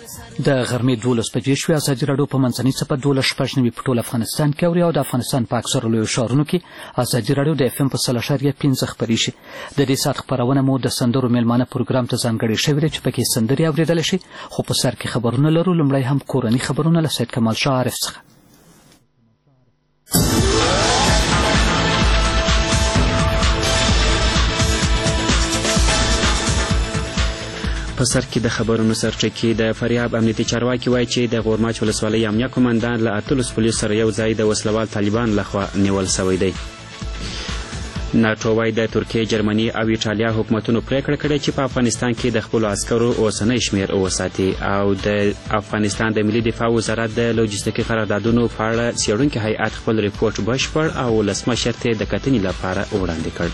د غرمې 12 بجې شوې. ازادي راډیو په منځنۍ څپه 12.9 په ټول افغانستان کې اوري او د افغانستان په اکثرو لویو ښارونو کې ازادي راډیو د FM په 100.5 خپرې شي. د دې ساعت خپرونه مو د سندرو میلمانه پروګرام ته ځانګړې شوې ده چې پکې سندرې اورېدلی شي. خو په سر کې خبرونه لرو. لومړی هم کورني خبرونه له سید کمال شاه عارف څخه. په سر کې د خبرونو سرچکي د فریاب امنیتي چارواکي وایي چې د غورماچ ولسوالۍ امنیه قومندان له 18 پولیسو سره یو ځای د وسلوال طالبان لخوا نیول شوی دی. ناټو وایي د ترکیې، جرمني او ایټالیا حکومتونو پریکړه کړې چې په افغانستان کې د خپلو عسکرو اوسنی شمېر وساتي. او د افغانستان د ملي دفاع وزارت د لوجستیکي قراردادونو په اړه څېړونکي هیئت خپل ریپورټ بشپړ او ولسمشر ته د کتنې لپاره وړاندې کړ.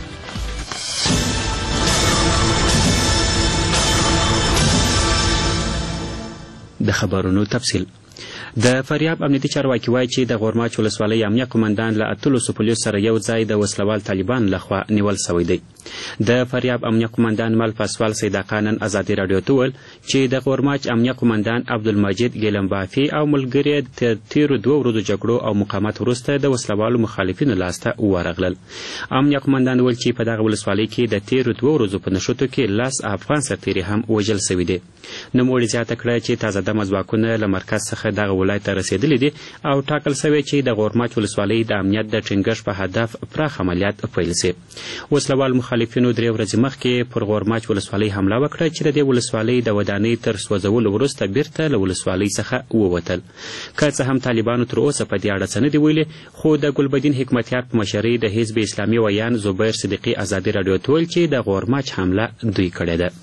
د خبرونو تفصیل. د فریاب امنیتي چارواکي وایي چې د غورماچ ولسوالۍ امنیه قومندان له 18 پولیسو سره یو ځای د وسلوال طالبان لخوا نیول شوی دی. د فریاب امنیه قومندان مل پاسوال سیداقا نن ازادي راډیو ته وویل چې د غورماچ امنیه قومندان عبدالمجید ګیلمبافي او ملګري تر تیرو 2 ورځو جګړو او مقاومت وروسته د وسلوالو مخالفینو لاسته ورغلل. امنیه قومندان وویل چې په دغه ولسوالۍ کې د تیرو 2 ورځو په نښتو کې 10 افغان سرتیري هم وژل شوي دي. نوموړي زیاته کړه چې تازه دمه ځواکونه له مرکز څخه دغه ولایت ته رسېدلي دي او ټاکل شوی چې د غورماچ ولسوالۍ د امنیت د ټینګښت په هدف پراخ عملیات پیل شي. وسلوال مخالفینو 3 ورځې مخکې پر غورماچ ولسوالۍ حمله وکړه چې د دې ولسوالۍ د ودانۍ تر سوځولو وروسته بیرته له ولسوالۍ څخه ووتل. که څه هم طالبانو تر اوسه په دې اړه څه نه دي ویلي، خو د ګلبدین حکمتیار په مشرۍ د حزب اسلامي ویان زبیر صدیقي ازادي راډیو ته ویل چې د غورماچ حمله دوی کړې ده.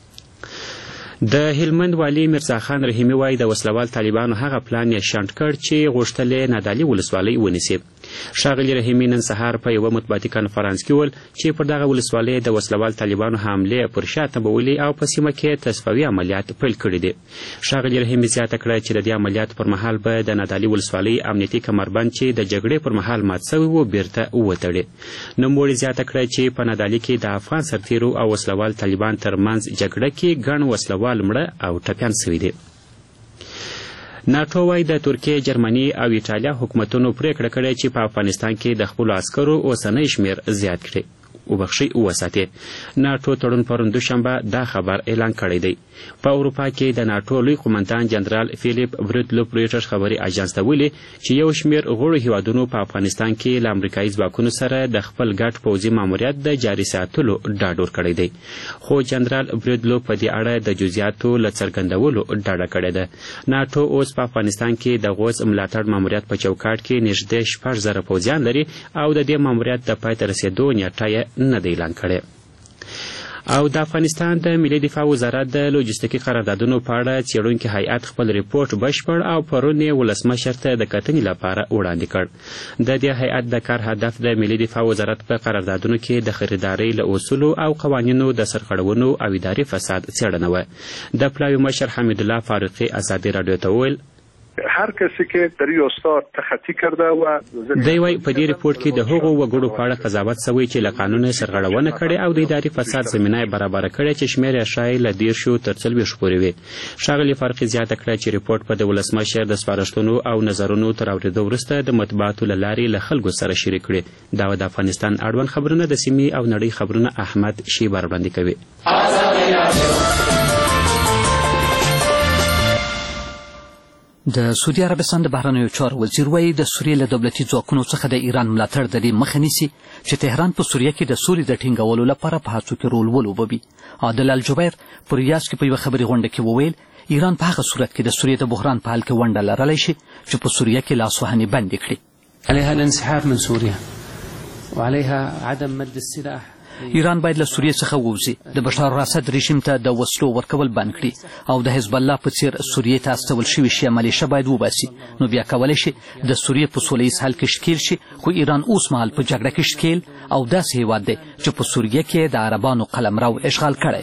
د هلمند والي میرزا خان رحیمي وایي د وسلوال طالبانو هغه پلان یې شنډ کړ چې غوښتل یې نادعلي ولسوالۍ ونیسي. ښاغلي رحیمي نن سهار په یوه مطبوعاتي کنفرانس کې وویل چې پر دغه ولسوالۍ د وسلوال طالبانو حملې پر شا تمبولي او په سیمه کې تصفوي عملیات پیل کړي دي. ښاغلي رحیمي زیاته کړه چې د دې عملیاتو پر مهال به د نادعلي ولسوالۍ امنیتي کمربند چې د جګړې پر مهال مات شوی و بیرته وتړي. نوموړي زیاته کړه چې په نادعلي کې د افغان سرتیرو او وسلوال طالبان ترمنځ جګړه کې ګڼ وسلوال مړه او ټپیان شوي دي. ناټو وایي د ترکیې، جرمني او ایټالیا حکومتونو پریکړه کړې چې په افغانستان کې د خپلو عسکرو اوسنی شمېر زیات کړي وساتي. ناټو تړون پرون دوشنبه دا خبر اعلان کړی دی. په اروپا کې د ناټو لوی قومندان جنرال فیلیپ بریټلوف رویټرز خبري اژانس ته ویلي چې یو شمېر غړو هیوادونو په افغانستان کې له امریکایي ځواکونو سره د خپل ګډ پوځي ماموریت د جاري ساتلو ډاډ ورکړی دی. خو جنرال بریټلوف په دې اړه د جزئیاتو له څرګندولو ډډه کړې ده. ناټو اوس په افغانستان کې د غوڅ ملاتړ ماموریت په چوکاټ کې نږدې 6,000 پوځیان لري او د دې ماموریت د پای ته رسېدو نیټه یې نه دی اعلان کړی. او د افغانستان د ملي دفاع وزارت د لوجستیکي قراردادونو په اړه څېړونکي هیئت خپل ریپورټ بشپړ او پرون یې ولسمشر ته د کتنې لپاره وړاندې کړ. د دې هیئت د کار هدف د ملي دفاع وزارت په قراردادونو کې د خریدارۍ له اصولو او قوانینو د سرغړونو او اداري فساد څېړنه وه. د پلاوي مشر حمید الله فاروقي ازادي راډیو ته وویل هر کسی که در این استاد تخطی کرده و دی وایي په دې ریپورټ کې د هغو وګړو په اړه قضاوت شوی چې له قانونه سرغړونه کړې او د اداري فساد زمینه یې برابره کړې چې شمېر یې ښایي له 10 تر 40 پورې وي. ښاغلي فاروقي زیاته کړه چې ریپورټ په د ولسمشر د سپارښتنو او نظرونو تر اورېدو وروسته د مطبوعاتو له لارې له خلکو سره شریک کړي. دا د افغانستان اړوند خبرونه د سیمې او نړۍ خبرونه احمد شیبر وړاندې کوي. د سعودي عربستان د بهرنیو چارو وزیر وایي د سوریې له دولتي ځواکونو څخه د ایران ملاتړ د دې مخه نیسي چې تهران په سوریه کې د سولې د ټینګولو لپاره په هڅو کې رول ولوبوي. عادل الجبیر په ریاض کې په یوه خبري غونډه کې وویل ایران په هغه صورت کې د سوریې د بحران په حل کې ونډه لرلی شي چې په سوریه کې لاسوهنې بندې کړي. عليها الانسحاب من سوريا وعليها عدم مد السلاح. ایران باید له سوریې څخه ووځي، د بشار الاسد رژیم ته د وسلو ورکول بند کړي او د حزب الله په څیر سوریې ته استول شوي شیعه ملیشه باید وباسي. نو بیا کولی شي د سوریې په سوله ییز حل کې ښکیل شي. خو ایران اوس مهال په جګړه کې ښکیل او داسې هیواد دی چې په سوریه کې د عربانو قلمرو اشغال کړی.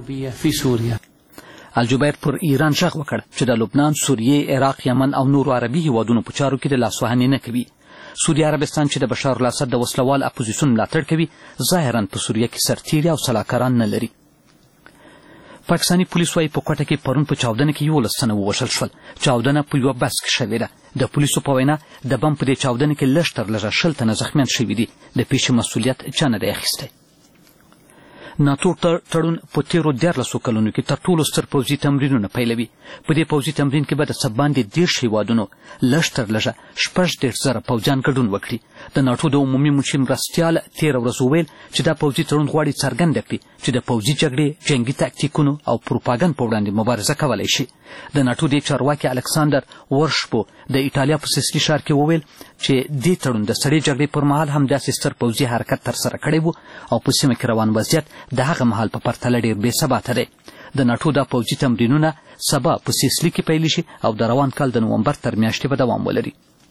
الجبیر پر ایران غږ وکړ چې د لبنان، سوریې، عراق، یمن او نورو عربي هیوادونو په چارو کې د لاسوهنې نه کوي. سعودي عربستان چې د بشار الاسد د وسلوال اپوزیسیون ملاتړ کوي ظاهرا په سوریه کې سرتیري او سلاکاران نه لري. پاکستاني پولیس وايي په کوټه کې پرون په چاودنه کې 11 تنه ووژل شول. چاودنه په یوه بس کې شوې ده. د پولیسو په وینا د بم په دې چاودنه کې لږ تر لږه 20 تنه زخمیان شوي دي. د پیښې مسؤلیت چا نه دی اخیستی. ناتو تړون په تیرو 14 کلونو کې تر ټولو ستر پوځي تمرینونه پیلوي. په دې پوځي تمرین کې به د څه باندې 10 هیوادونو لږ تر لږه 14,000 پوځیان ګډون وکړي. د ناټو د عمومي منشي مرستیال تېره ورځ وویل چې دا پوځي تړون غواړي څرګنده کړي چې د پوځي جګړې جنګي تاکتیکونو او پروپاګند په وړاندې مبارزه کولی شي. د ناټو د چارواکي الکساندر ورشپو د ایټالیا په سیسلي ښار کې وویل چې دې تړون د سړې جګړې پر مهال هم داسې ستر پوځي حرکت ترسره کړی و او په سیمه کې روان وضعیت د هغه مهال په پرتله ډېر بې ثباته دی. د ناټو دا پوځي تمرینونه سبا په سیسلي کې پیل شي او د روان کال د نومبر تر میاشتې به دوام ولري.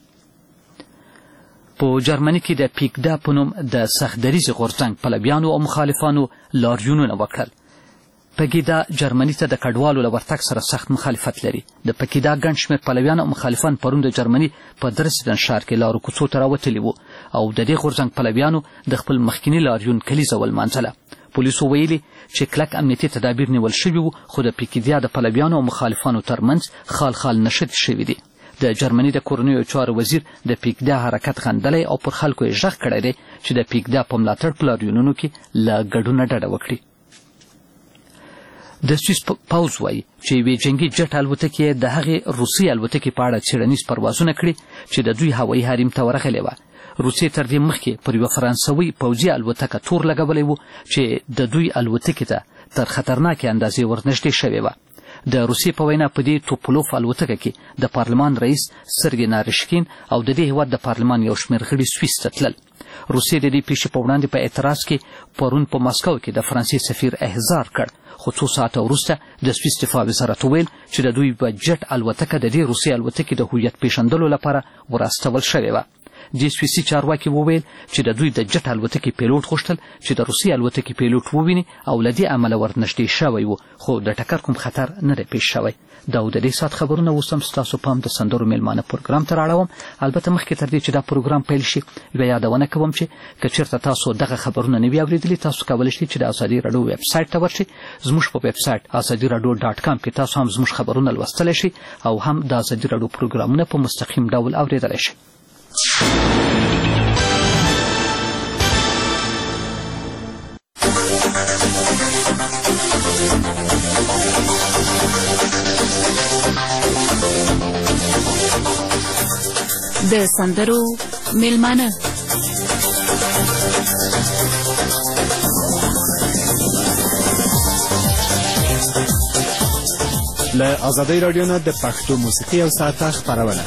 په جرمني کې د پیکدا په نوم د سخت دریځ غورځنګ پلویانو او مخالفانو لاریونونه وکړل. پګیدا جرمني ته د کډوالو له ورتګ سره سخت مخالفت لري. د پګیدا ګڼ شمېر پلویان او مخالفان پرون د جرمني په درسدن ښار کې لارو کوڅو ته راوتلي وو او د دې غورځنګ پلویانو د خپل مخکیني لاریون کلیزه ولمانځله. پولیسو ویلي چې کلک امنیتي تدابیر نیول شوي وو خو د پګیدا د پلویانو او مخالفانو ترمنځ خال نښتې شوي دي. د جرمني د کورنیو چارو وزیر د پیکدا حرکت خندلی او پر خلکو یې غږ کړی دی چې د پیکدا په ملاتړ په لاریونونو کې له ګډونه ډډه وکړي. د سویس پوځ وایي چې یوې جنګي جټ الوتکې د هغې روسي الوتکې په اړه څېړنیز پروازونه کړي چې د دوی هوایي حریم ته ورغلې وه. روسیې تر دې مخکې پر یوه فرانسوي پوځي الوتکه تور لګولی و چې د دوی الوتکې ته تر خطرناکې اندازې ورنږدې شوې وه. د روسیې په وینا په دې توپولوف الوتکه کې د پارلمان رئیس سرګی نارشکین او د دې هیواد د پارلمان یو شمېر غړي سویس ته تلل. روسیې د دې پیښې په وړاندې په اعتراض کې پرون په ماسکو کې د فرانسې سفیر احضار کړ خو څو ساعته وروسته د سویس دفاع وزارت وویل چې د دوی په جټ الوتکه د دې روسي الوتکې د هویت پیژندلو لپاره وراستول شوې وه. دې سویسي چارواکي وویل چې د دوی د جټ الوتکې پیلوټ غوښتل چې د روسي الوتکې پیلوټ وویني او له دې امله ورنږدې شوی و خو د ټکر کوم خطر نه دی پیښ شوی. دا د دې ساعت خبرونه اوس هم ستاسو پام د سندرو میلمانه پروګرام ته راړوم. البته مخکې تر دې چې دا پروګرام پیل شي یوه یادونه کوم چې که چېرته تاسو دغه خبرونه نه وي اورېدلي تاسو کولی شئ چې د ازادي راډیو ویبسایټ ته ورشئ. زموږ په ویبسایټ ازادي radio.com کې تاسو هم زموږ خبرونه لوستلی شئ او هم د ازادي راډیو پروګرامونه په مستقیم ډول اورېدلی شئ. د سندرو میلمانه له ازادي راډیو نه د پښتو موسیقي او ساعته خپرونه.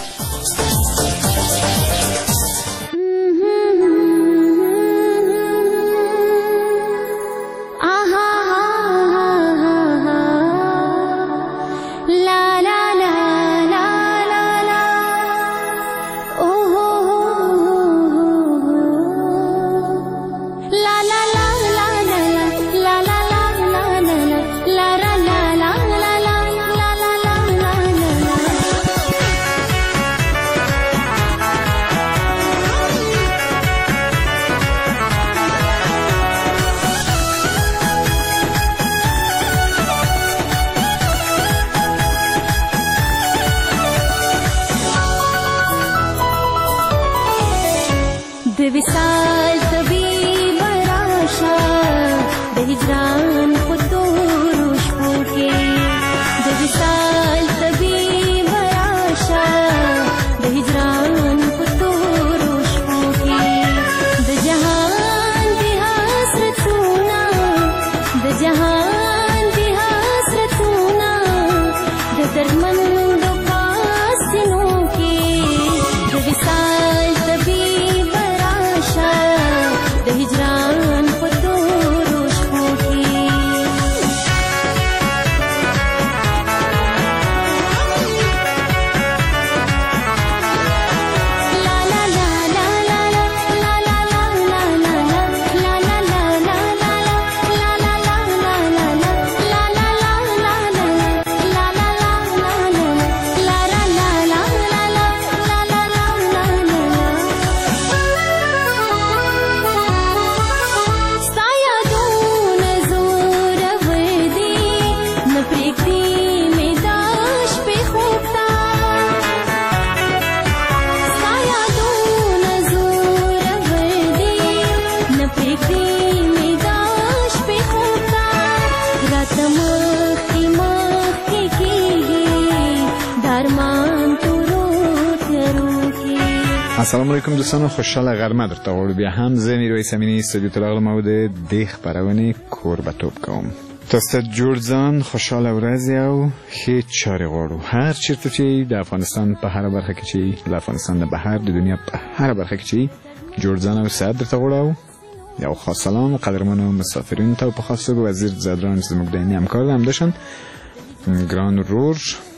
السلام علیکم دوستان، خوشحال غرمه درته غواړو. بیا هم زه میرویس امینی استودیو ته راغلم او د دې خپرونې کوربه‌توب کوم. تاسو ته جوړ ځان، خوشحاله ورځ او ښې چارې غواړو. هر چیرته چې د افغانستان په هره برخه کې چې د افغانستان د بهر د دنیا په هره برخه کې چې جوړ ځان او سعادت درته غواړو. یو خاص سلام قدرمنو مسافرینو ته په خاص توګه وزیر زادران چې زموږ دایمي همکار هم داشتن، ګران ورور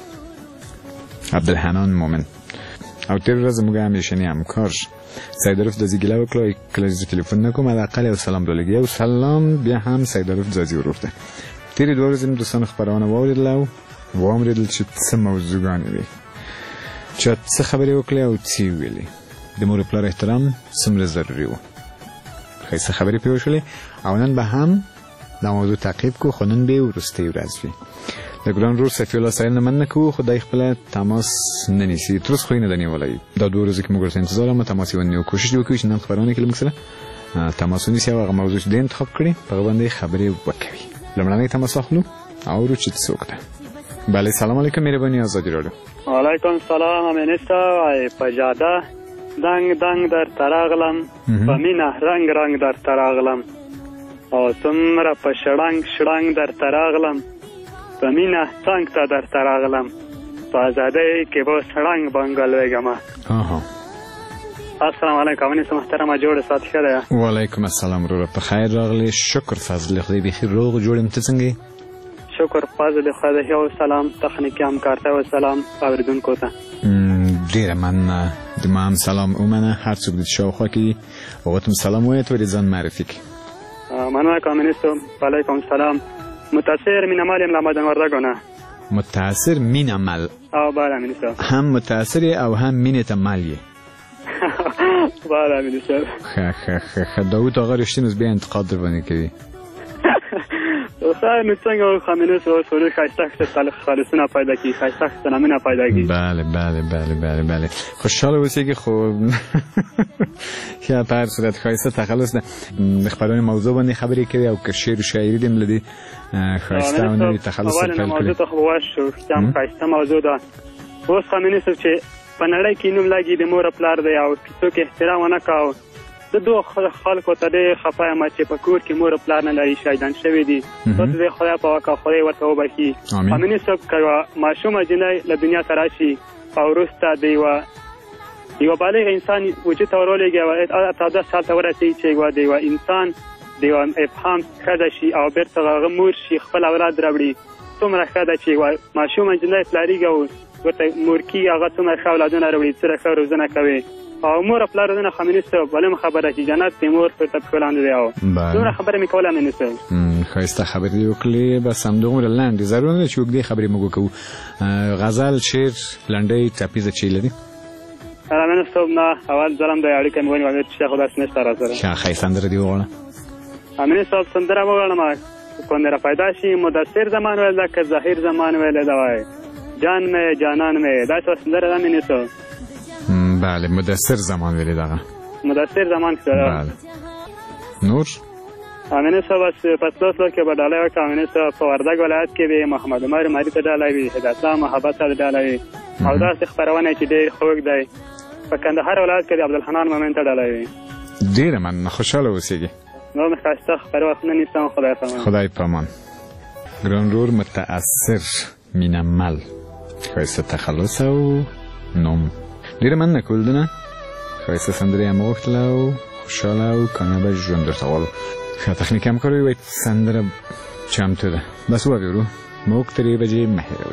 عبدالحنان مومن او تیر ورځ زموږ همیشنی همکار سیدروف دزی ګیله وکړه کله چې تلیفون نکوم حداقل یو سلام درلګي. یو سلام بیا هم سیدروف دزی ورور ته. تیر دوه ورځې دوستان خبرونه واوریدل او واوریدل چې څه موضوعګانې وي، چې څه خبرې وکړې او څه ویلې. د مور پلار احترام څومره ضروري و. ښایسته خبرې پرې وشولې او نن به هم دا موضوع تعقیب کو، خو نن به وروستۍ ورځ وي. د ګران ورور صفي الله سایل نه مننه کوو، خدای خپله تماس نه نیسي، تر اوسه خو یې نه ده نیولی. دا دوه ورځې کې موږ ورته انتظار هم تماس یې ونیو. کوشش دې وکړو چې نن خپرونه کې له موږ سره تماس ونیسي او هغه موضوع چې دی انتخاب کړي په هغه باندې خبرې وکوي. لومړنی تماس اخلو او ورو چې څوک ده. بله، سلام علیکم، مهرباني آزادي راډیو. وعلیکم سلام امینستا. په جاده دنګ دنګ در تراغلم، په مینه رنگ رنگ در تراغلم، او څومره په شړنګ شړنګ در تراغلم، په مینه څنګ ته در تراغلم، په ازادۍ کې به سړنګ بنګل ویګمه. السلام علیکم امینستا محترمه، جوړ سات ښه دی؟ وعلیکم السلام وروره، په خیر راغلی. شکر فضل خدای بخیر روغ جوړ یم. ته څنګه یې؟ شکر فضل خدای. او سلام تخنیکي همکار ته او سلام اوریدونکو ته. ډیره مننه. د ما هم سلام ومنه. هر څوک د شاوخوا کې هغو ته هم سلام ووایه، ته ولې ځان معرفي کړي. مننه کامینستو. وعلیکم سلام. متاثر مینمل یم له مدن وردګو. متاثر مینمل؟ او بله امینستو. هم متاثر او هم مینې ته مل یې. بله امینستو. ښه داود آقا رښتین اوس بیا انتقاد در باندې کوي. نو څنګه کامینستو سوري ښایسته خالصونه پیدا کړي، ښایسته نامونه پیدا کړي. بله بله بله بله بله. خوشحاله اوسېږي. خو ښه په هر صورت ښایسته تخلص ده. د خپرونې موضوع باندې خبرې کوي او که شعر و شاعري دې هم له دې ښایسته او نوي تخلص سره پیل کړي. موضوع ته خو وشو چې هم ښایسته موضوع ده. اوس کامینستو چې په نړۍ کې نوم لګي د مور پلار دی او څوک احترام ونه کوو. د دوه خلکو ته ډېر خفه یم چې په کور کې مور پلار نه لري، شهیدان شوي دي. تاسو دې خدای په واکه خدای ورته وبخي. امیني صاحب که یوه ماشومه جنۍ له دنیا ته راشي او وروسته د یوه بالغ انسان وجود ته ورولېږي او 18 سال ته ورسېږي چې د یوه انسان د یوه ابهام ښځه شي او بېرته هغه مور شي، خپل اولاد راوړي. څومره ښه ده چې یوه ماشومه جنۍ پلارېږي او ورته مور کېږي، هغه څومره ښه اولادونه راوړي، څومره ښه روزنه کوي. او مور پلار روزنه خامنیسته بلم خبره چې جنت د مور په تپ کلاند دی. او دومره خبره مې کوله امینسته. ښایسته خبرې دې وکړې. بس همدومره لنډې، ضرور نه ده چې اوږدې خبرې موږ وکړو. غزل، شعر، لنډۍ، ټپیزه چې لري؟ امینسته نه، اول ځلم د اړیکې مې ونیولې چې خو داسې نشته را سره. ښه ښایسته سندره دې وغواړه. امینسته سندره وغواړم. کوندره پیدا شي مدثر زمان ویل ده که ظاهر زمان ویل ده وای جان مې جانان مې دا سندره ده امینسته. بله، مدثر زمان ویلی دغه. مدثر زمان که داره. بله. نور؟ امینسته بس پسلوسلو کې به ډالۍ وکړه. امینسته په وردګ ولایت کې به محمد عمر مری ته ډالۍ وي، هدایتالله محبت ته ډالۍ وي، او داسې خپرونه چې ډېر خوږ دی. په کندهار ولایت کې د عبدالحنان مومن ته ډالۍ وي. ډېره مننه، خوشحاله اوسېږي. نور مې ښایسته خپرې وخت نه نیسم. خدای په امان. خدای په امان. ګران ورور متاثر مینمل، ښایسته تخلص او نوم. ډېره مننه کولدونه. ښایسته سندرې هم وغوښتله او خوشحاله او کامیابه ژوند درته غواړو. ښه تخنیکي همکار ووایي سندره چمتو ده. بس واورو موږ تر 3 بجې مه هېروئ.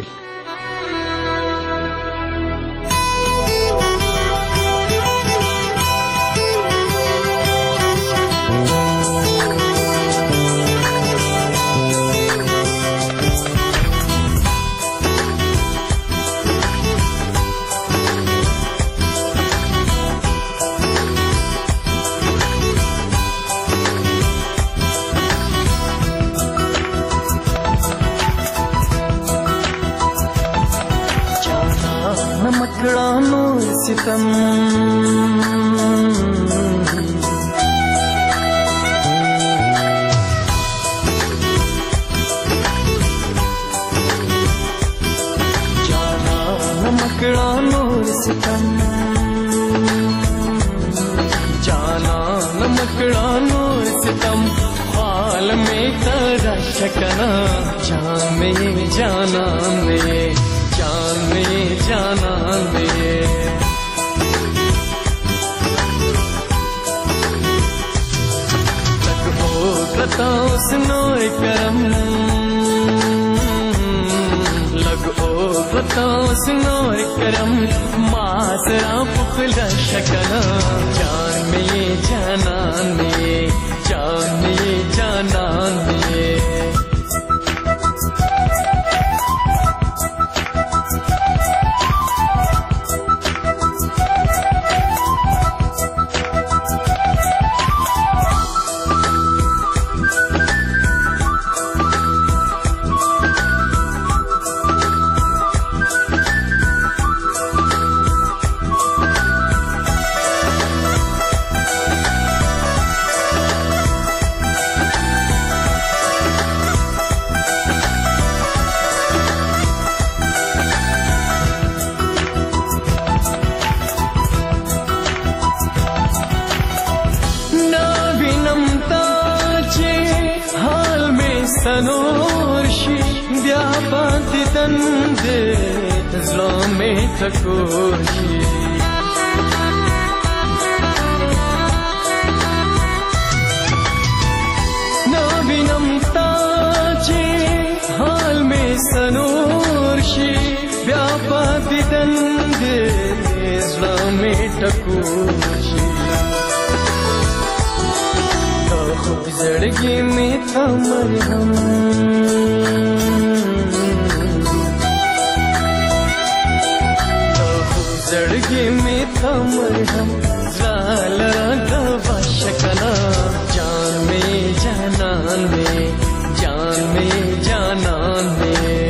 ستم جانا مکڑا نور ستم जानान दे जान में जानान दे लग हो कता सुनोय करम लग हो कता सुनोय करम मासरा पुखला शकना जान में जानान दे जान में जानान दे तनोर्शी द्यापाति तंदे ज़्लामे तकोशी नाविनम ताजे हाल में सनोर्शी द्यापाति तंदे ज़्लामे तकोशी खूब जड़गी में था मरहम खूब जड़गी में था मरहम ज़ाला दवा शकना जान में जानान में जान में जानान में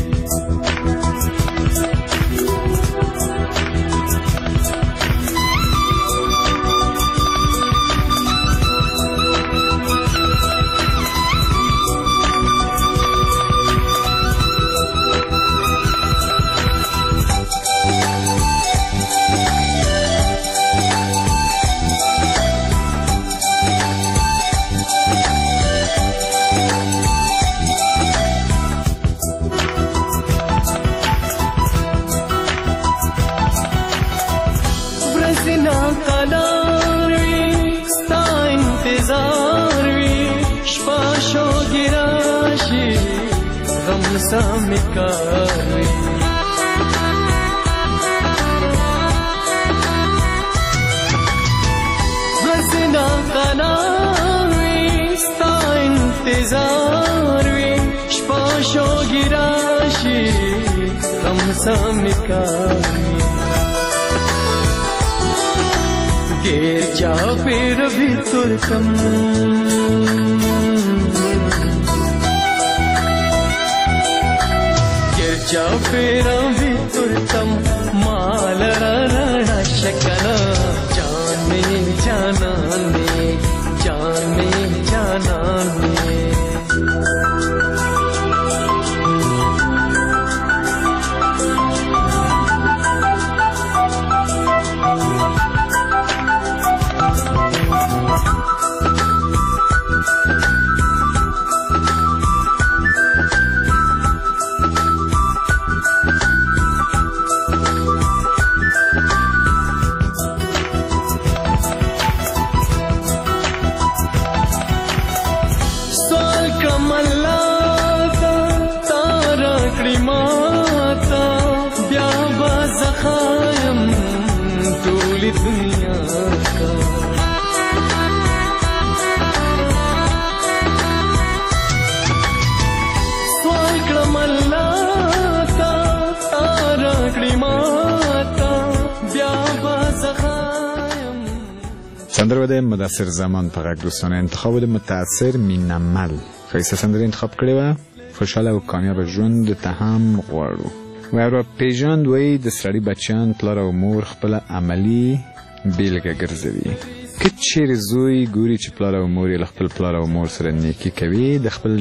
सामिकारी रज़ना कनावी स्ता इंतज़ारवी शपाशो गिराशी गम सामिकारी गिर जा फिर भी तुरकम जाओ फिर भी तुरतम माल रणा शकना जान में जानान में जान में जानान में दुनिया का स्वागमल्लाता तारकड़ी माता ब्याबा زخایم. سندره بده مدثر زمان فقط دوستانه انتخاب بده متاثر مینمل خیسته سندره انتخاب کړی و خوشاله او کامیاب ژوند ته هم غواړو و پیژاند وی د سړي بچیان پلار او مور خپل عملی بیلګه ګرځوي که چیرې زوی ګوري چې پلار او مور یې خپل پلار او مور سره نیکي کوي د خپل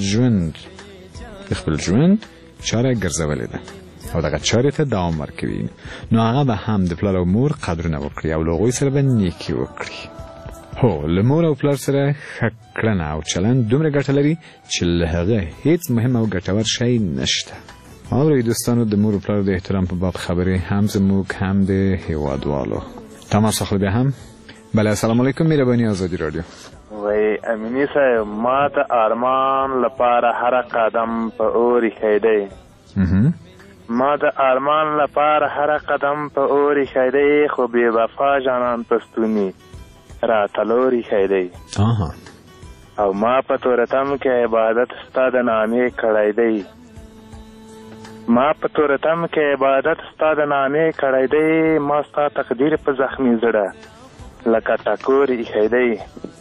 ژوند چاره ګرځولې ده او دغه چارې ته دوام ورکوي نو هغه به هم د پلار او مور قدرونه وکړي او له هغوی سره به نیکي وکړي هو له مور او پلار سره ښه کړنه او چلند دومره ګټه لري چې له هغه هیڅ مهم او ګټور شی نشته. اورئ دوستانو، د مور او پلار د احترام په باب خبرې هم زموږ هم د هیوادوالو. تماس اخلو بیا هم. بله، السلام علیکم، مهرباني آزادي رادیو. وای امینی صاحب، ما د ارمان لپاره هر قدم په اور ایښی دی. ما د ارمان لپاره هر قدم په اور ایښی دی، خو بې وفا جانان پستوني راته لور ایښی دی. او ما په تورتم کې عبادت ستا د نامې کړی دی. ما په تورتم کې عبادت ستا د نامې کړی دی. ما ستا تقدیر په زخمي زړه لکه ټکور ایښی دی.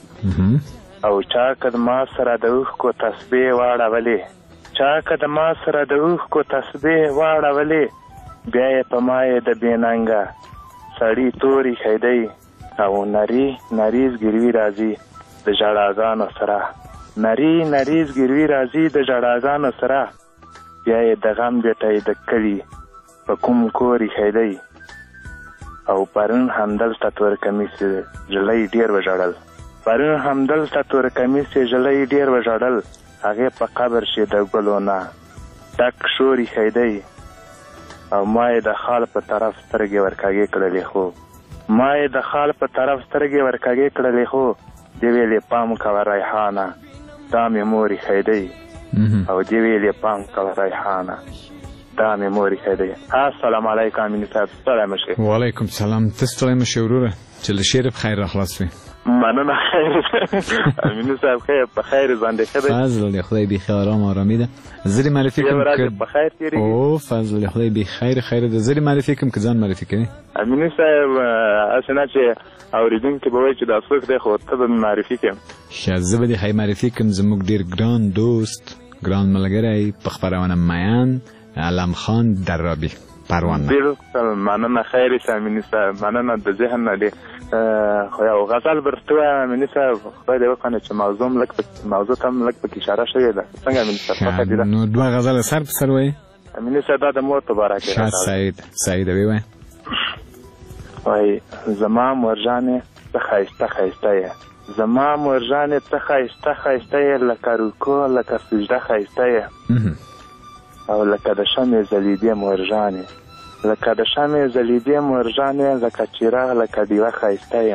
او چا که د ما سره د اوښکو تسبیح واړولې، چا که د ما سره د اوښکو تسبیح واړولې، بیا یې په ما یې د بې ننګه سړي تور ایښی دی. او نریز ګروي راځي د ژړاګانو سره، نریز ګروي راځي د ژړاګانو سره، بیا یې د غم بیټی د کلي په کوم کور ایښی دی. او پرون همدلته تور کمیس ژړی ډېر وژړل، پرون همدلته تور کمیس ژړی ډېر وژړل، هغې په قبر شي د ګلو نه ډک شور ایښی دی. او ما یې د خال په طرف سترګې ورکاږې کړلې، خو ما یې د خال په طرف سترګې ورکاږې کړلې، خو دې ویلې پام کوه ریحانه دا مې مور ایښی دی. او دې ویلې پام کوه ریحانه دا مې مور ایښی دی. السلام علیکم امیني صاحب، ستړی مه شئ. وعلیکم سلام، ته ستړی مه شې وروره، چې له شعر په خیر راخلاص وي. مننه، خیر امیني صاحب، خیر په خیر ځانډې ښه دی؟ فضل دی خدای بیخي آرامي ده. زه دې معرفي کوم که او فضل دی خدای بیخي خیر ده. زه دې معرفي کوم که ځان معرفي کوي. امیني صاحب هسې نه چې اورېدونکي به وایي چې دا څوک دی، خو ته به مې معرفي کوم. ښه، زه به دې ښایي معرفي کوم. زموږ ډېر ګران دوست، ګران ملګری په خپرونه میان علم خان درابي پروانه. بالکل مننه، خیر شه امیني صاحب، مننه د ذهن نه دی. خو یو غزل برته وایم امیني صاحب، خدای دې وکړي چې موضوع ته هم لږ پکې اشاره شوې ده. څنګه امیني صاحب؟ نو دوه غزله سر په سر وایي. امیني صاحب دا د مور په باره کې. ښه سعید وایي. وایي زما مرجانې ته ښایسته ښایسته یې، زما مرجانې ته ښایسته ښایسته یې، لکه رکوع لکه سجده ښایسته یې. او لکه د شمې ځلېدې مرجانې، لکه د شمې ځلېدې مرجانې، لکه چراغ لکه ډیوه ښایسته یې.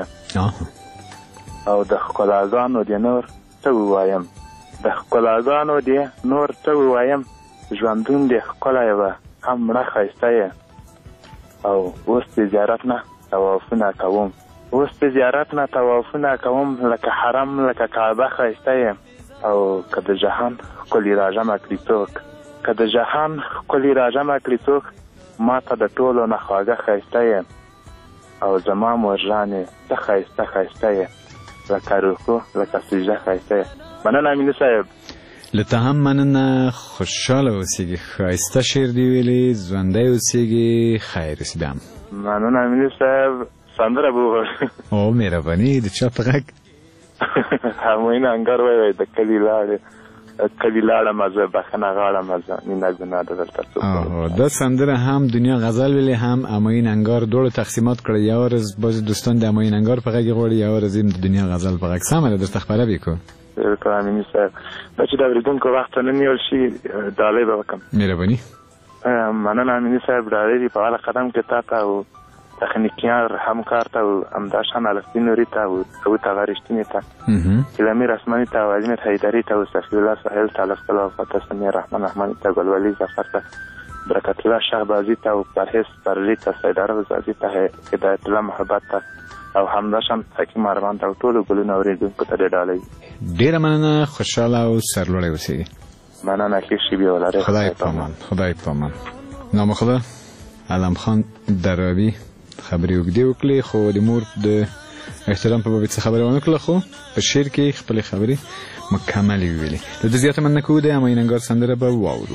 او د ښکلاګانو دې نور څه ووایم، د ښکلاګانو دې نور څه ووایم، ژوندون دې ښکلی به هم مړه ښایسته یې. او اوس د زیارت نه طوافونه کوم، اوس د زیارت نه طوافونه کوم، لکه حرم لکه کعبه ښایسته یې. او که د جهان ښکلي راجمع کړي څوک، که د جهان ښکلي راجمع کړي څوک، ما ته د ټولو نه خواږه ښایسته یې. او زما مرجانې ته ښایسته ښایسته یې، لکه رکوع لکه سجده ښایسته یې. مننه امیني صاحب. له ته هم مننه، خوشحاله اوسېږي، ښایسته شعر دی ویلي، ژوندی اوسېږي، خیر اوسې بیا هم. مننه امیني صاحب، سندره به وغواړو. او مهرباني، د چا په غږ؟ همایون انګار وایي د کلي لاړه مزه بخښنه غاړه مزه مینه ګناه ده دلته څوک. دا سندره هم دنیا غزل ویلې، هم همایون انګار دواړو تقسیمات کړی. یو ورځ بعضې دوستان د همایون انګار په غږ غواړي، یو ورځ د دنیا غزل په غږ. سمه ده، درته خپره بې کو. بالکل امیني صاحب، دا چې د اورېدونکو وخت ته نه نیول شي ډالۍ به وکړم. مهرباني. مننه امیني صاحب، ډالۍ دي په هغه قدم کې تا ته او تخنیکیان همکار ته او همداشان الفتی نوري ته او تغه رښتینې ته، کلامیر اسماني ته او عظمت حیدري ته او صفي الله سهیل ته، لفظ وفات سمیع رحمان رحماني ته، ګلولي ظفر ته، برکت الله شهبازي ته او پرهیز پرلي ته، سید عرب زادي ته، هدایت الله محبت ته او همداشان حکیم ارمان ته او ټولو ګلونو اورېدونکو ته ډېر ډالۍ. ډېره مننه، خوشحاله او سرلوړی اوسېږي. مننه، ښې شېبې ولرئ. خدای پامان، خدای پامان. نامخدا علم خان درابي خبرې اوږدې وکړې، خو د مور د احترام په باب څه خبرې ونه کړله، خو په شعر کې خپلې خبرې مکملې وویلې. د ده زیاته مننه کوو. د همایون انګار سندره به واورو.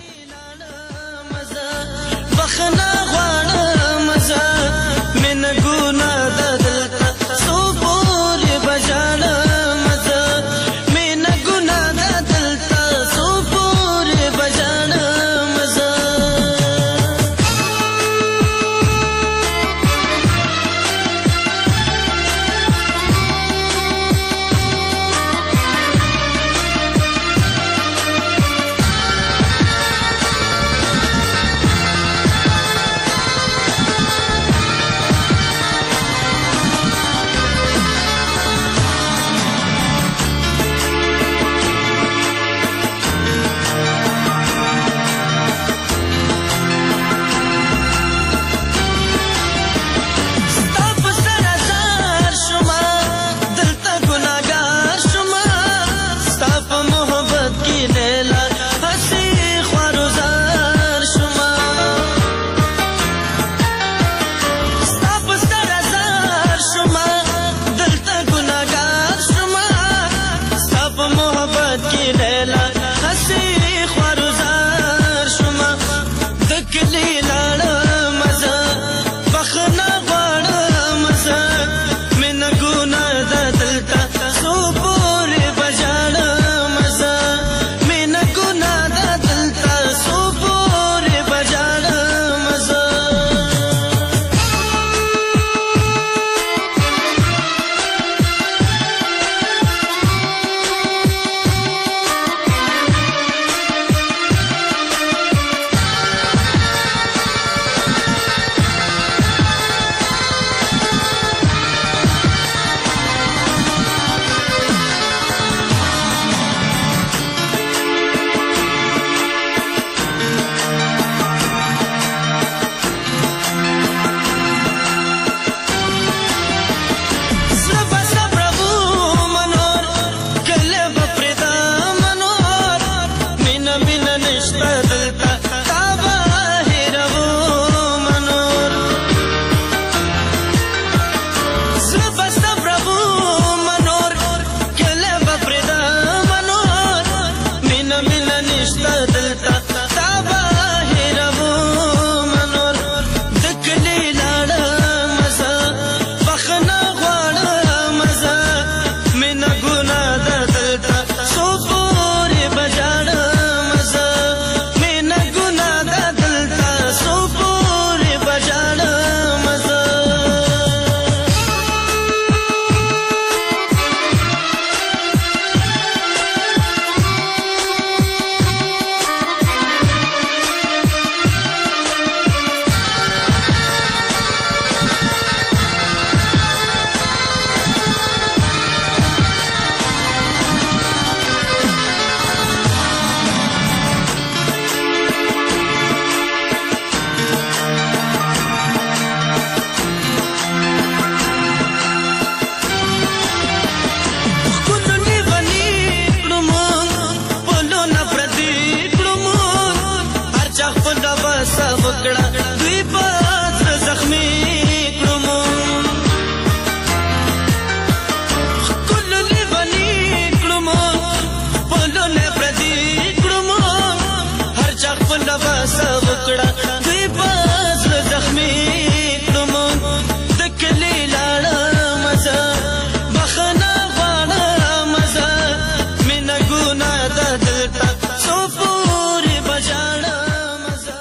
دوی په زړه زخمي کړو مونږ ښکلو لیوني کړو مونږ پلونه پردي کړو مونږ هر چا خپله بسه وکړه دوی په زړه زخمي کړو مونږ د کلي لاړم زه بخښنه غواړم زه مینه ګناه ده دلته څو پورې به ژاړم زه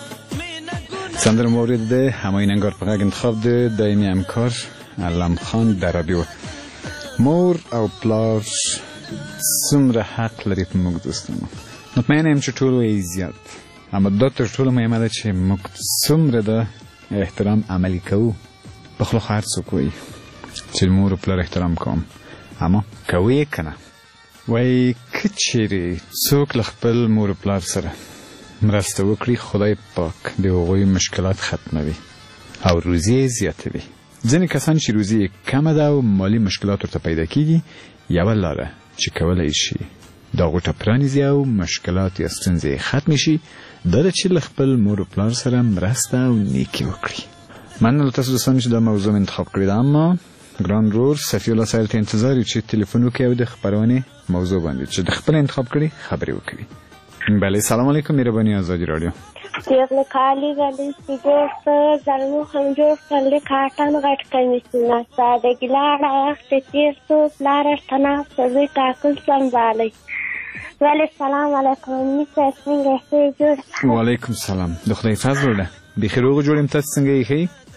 سندره مورد ده هماین انگار په غږ انتخاب ده دایمي همکار علم خان درابي و مور او پلار څومره حق لري په موږ دوستانو مطمئنه یم چې ټول وایي زیات اما دا تر ټولو مهمه ده چې موږ څومره د احترام عملي کوو په خوله خو هر څوک وایي چې مور او پلار احترام کوم اما کوي یې که نه وایي که چیرې څوک له خپل مور او پلار سره مرسته وکړي خدای پاک د هغوی مشکلات ختموي او روزي یې زیاتوي ځینې کسان چې روزي یې کمه ده او مالي مشکلات ورته پیدا کیږي یوه لاره چې کولی شي دا غوټه پرانیزي او مشکلات یا ستونزې یې ختمې شي دا ده چې له خپل مور او پلار سره مرسته او نیکي وکړي مننه له تاسو دوستانو چې دا موضوع مې انتخاب کړې ده اما ګران رور صفي الله صاحب ته انتظار یو چې تلیفون وکړي او د خپرونې موضوع باندې چې د خپل انتخاب کړي خبرې وکړي بله سلام علیکم مهربانی آزادی رادیو یغله کالی ولی سیګور زرمو خنجور کله کاټن غټ کمیسونه ساده ګلاړه وخت تیر سو لار تنا سوي تاکل سنبالي ولی سلام علیکم میسه څنګه جوړ وعلیکم سلام د خدای فضل ده بخیر او جوړم تاسو څنګه یې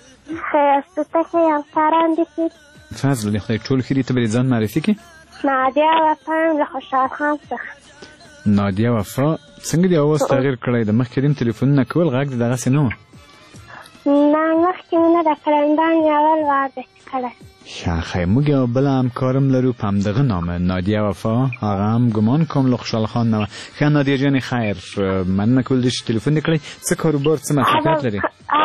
ته ته یو کاران دي فضل د خدای ټول خیری ته بری ځان معرفي کی نادیا وفا له خوشحال خان څخه نادیا وفا څنګه دی اواز تغییر کړی د مخکې دیم تلیفون نه کول غږ دغه څه نه و نه مخکې نه د کلندان اول واده کړی خیر موږ یو بل همکارم لرو په همدغه نامه نادیا وفا هغه هم ګمان کوم له خوشحال خان نه ښه نادیا جانې خیر مننه کول دي چې تلیفون دې کړی څه کاروبار څه مصروفیت لري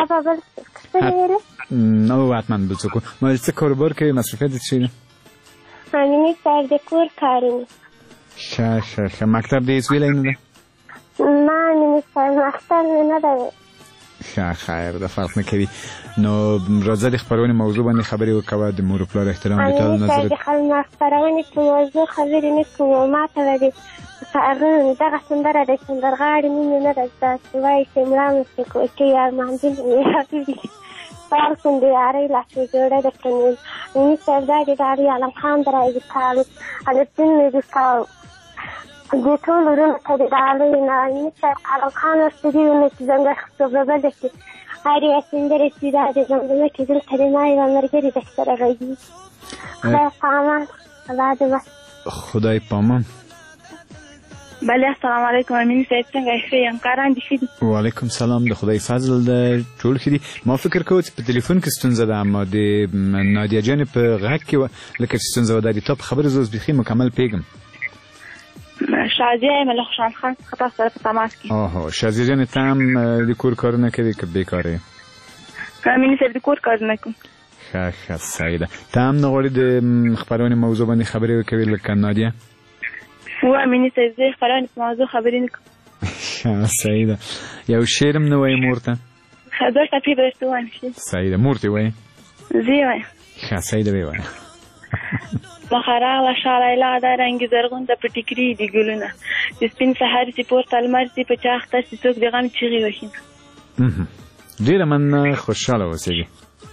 نه حتما بل څوک ما څه کاروبار کوي مصروفیت دې څه دی امینې صاحب د کور کارونه ښه مکتب دې هېڅ ویلی نه ده نه امینې صاحب مکتب مې نه ده ښه خیر د فرق نه کوي نو راځه د خپرونې موضوع باندې خبرې وکوه د مور و پلار احترام د ټول نظر د خپرونې په موضوع خبرې نه کوو ما ته به دغه سندره د سندرغاړې مینې نه ده زده چې وایي چې مړه مې چې کوچۍ ارمانځل مې راغلي فارسون د یارۍ لاسې جوړه د کنیل امید صاحب دا د داري علم خان درایي کالو الدین مې د کاو د ټول ورونو ته د ډالۍ نه امید صاحب علم خان ورته دي ونه چې زنګه خطوبه کې هر یوه سندرې چې دا د زمزمه کې دلته د ما یوه ملګري د سره غږي خدای په امان الله دې خدای په امان بله السلام علیکم امین صاحب څنګه ښه یم کاران دې ښه دي وعلیکم سلام د خدای فضل ده ټول ښه دي ما فکر کوم چې په تلیفون کې ستونزه ده اما د نادیا جانې په غږ کې لکه چې ستونزه وه دا د تا په خبرې زه اوس بیخي مکمل پوهېږم شازیه یم له خوشحال خان څخه تاسو سره په تماس کې شازیه جانې ته هم د کور کارونه کوي که بېکاره یې امین صاحب د کور کارونه کوم ښه صحیح ده ته هم نه غواړې د خپرونې موضوع باندې خبرې وکوي لکه نادیه و امینې صاحب زه خپرونې په موضوع خبرې نه کوم ښه صحیح ده یو شعر هم نه وایې مور ته دوه ټپې به درته ووایم صحیح ده مور ته یې وایې زه یې وایم ښه صحیح ده ویې وایه مخه راغله شالیلا ده رنګې زرغون ته په ټیکري دي ګلونه د سپین سهار سي پورته لمر سي په چا اخته سي څوک د غم چیغې وهي ډېره مننه خوشحاله اوسېږي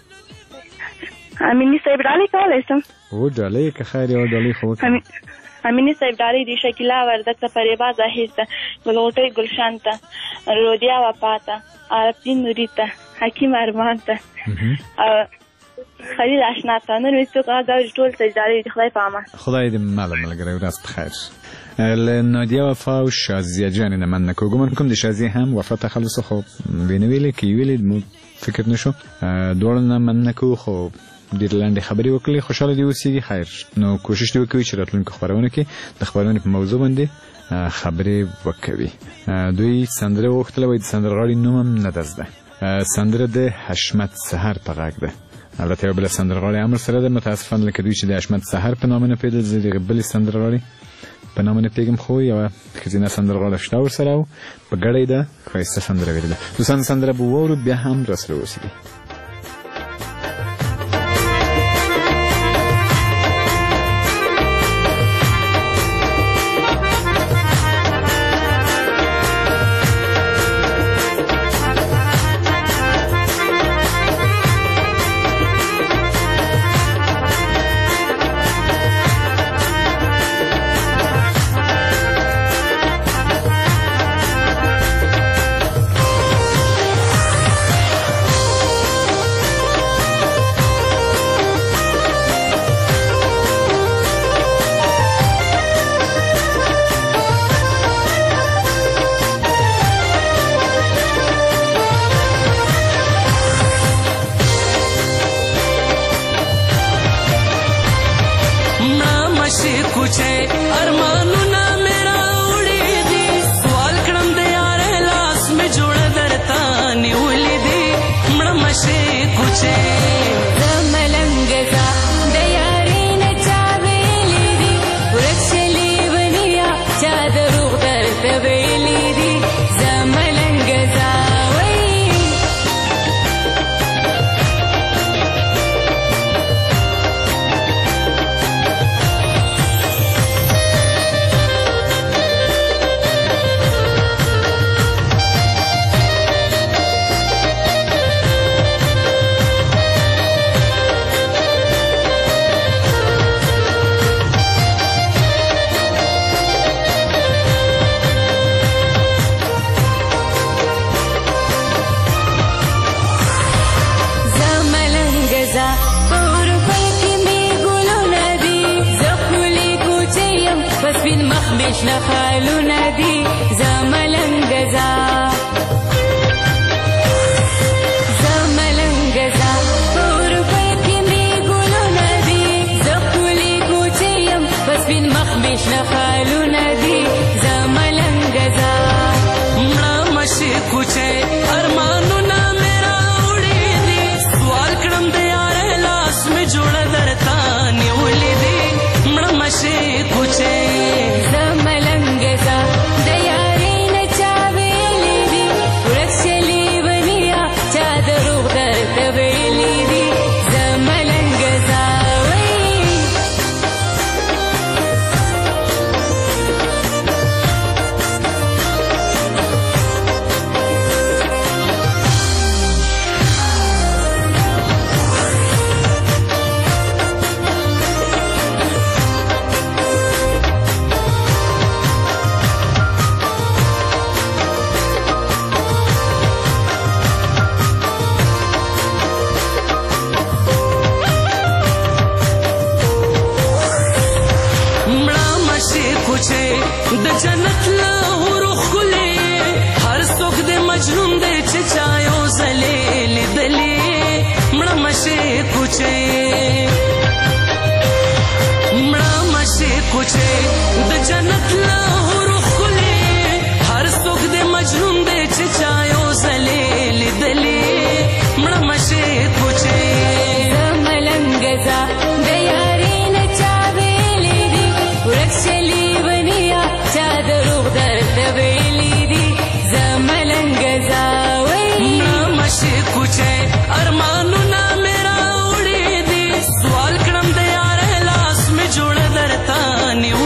امینې صاحب ډالۍ کولی شم او ډالۍ که خیر یوه ډالۍ خو وکړه امینې صاحب ډالۍ د شکیلا وردک ته فریبا ظاهر ته ګلغوټۍ ګلشان ته رودیا وفا ته عربدین نوري ته حکیم ارمان ته خلیل اشنا ته نور مې څوک هغه ټول ته ډالۍ د خدای په امان خدای دې مله ملګری ورځ په خیر له نادیا وفا او شازیه جانې نه مننه کوو ګمان کوم د شازیه هم وفا تخلص خو وینې ویلې که یې ویلې مو فکر نه شو دواړو نه مننه کوو خو ډېرې لنډې خبرې وکړې خوشحاله دې اوسېږي خیر نو کوشش دې وکوي چې راتلونکو خپرونو کې د خپرونې په موضوع باندې خبرې وکوي دوی سندره وغوښتله وایي د سندرغاړي نوم هم نه ده زده سندره د حشمت سحر په غږ ده البته یو بل سندرغاړی امر سره ده، متاسفانه لکه دوی چې د اشمت سحر په نامه نه پیژدل، زه د بلې سندرغاړي په نامه نه پیږم، خو یوه ښځینه سندرغاړه شته ورسره او په ګډه یې ده ښایسته سندره ویلې ده. دوستان سندره به واورو، بیا هم راسره اوسئ. ارمانونه میرا وړې دي، سوال کړم د یار لاس مې جوړ درته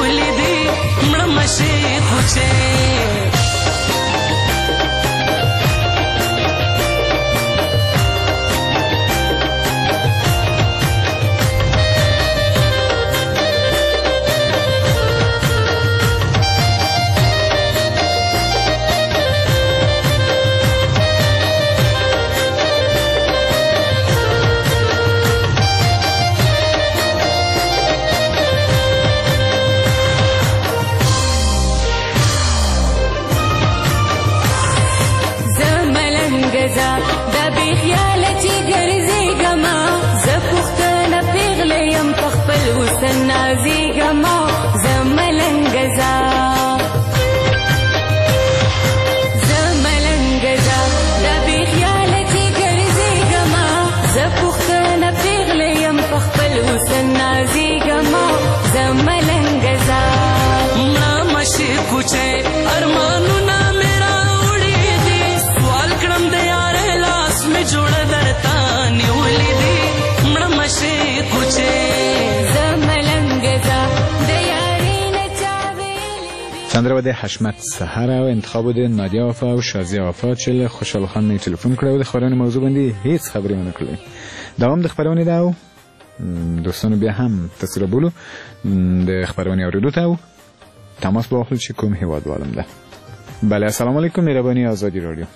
جوړه درته نیولې دي مړه مشې کوچې زه ملنګ زه د یارۍ نه چا ویلې چندره بوده حشمت سحر و انتخاب بوده نادیا وفا و شازیه وفا چې خوشحال خان می تلفن کړی و د خبرونې موضوع باندې هیڅ خبرې ونه کړې دوام د خبرونې ده او دوستانو بیا هم تصویر بولو د خبرونې اورېدو ته او تماس با واخلو چې کوم هیوادوالم ده. بله السلام علیکم مهرباني آزادی رادیو.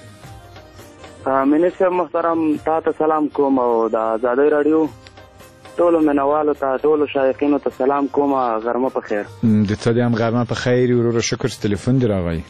منی صاحب محترم تا ته سلام کوم او د آزادی رادیو ټولو مینوالو ته ټولو شایقینو ته سلام کوم غرمه په خیر. د تا دې هم غرمه په خیر وروره شکر چې تلیفون دې راغی.